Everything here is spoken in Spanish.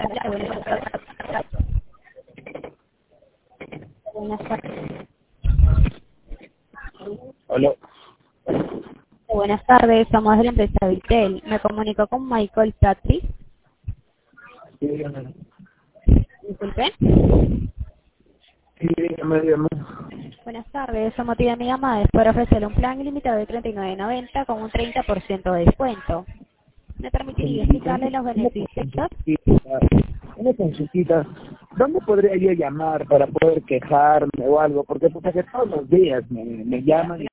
Buenas tardes. Hola. Buenas tardes, somos de la empresa Vitel. Me comunico con Michael Tatri. Sí, dígame. Disculpe. Sí, dígame. Buenas tardes, el motivo de mi llamada es para ofrecerle un plan ilimitado de $39.90 con un 30% de descuento. ¿Me permitiría explicarle los beneficios? Una consultita. ¿Dónde podría yo llamar para poder quejarme o algo? Porque todos los días me llaman y